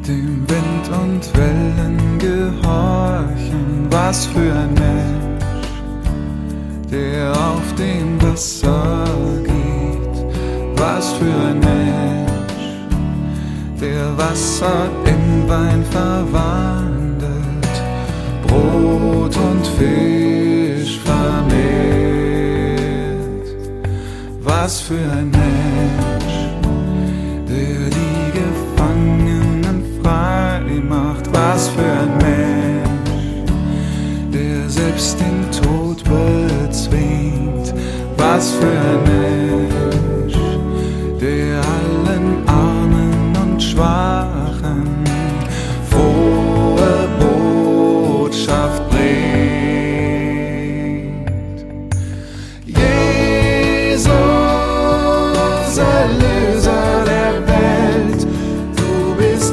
dem Wind und Wellen gehorchen. Was für ein Mensch, der auf dem Wasser geht. Was für ein Mensch, der Wasser in Wein verwandelt, Brot und Fisch vermehrt. Was für ein Mensch, der die Gefangenen frei macht. Was für ein Mensch, der selbst den Tod bezwingt. Was für ein Mensch, der allen Armen und Schwachen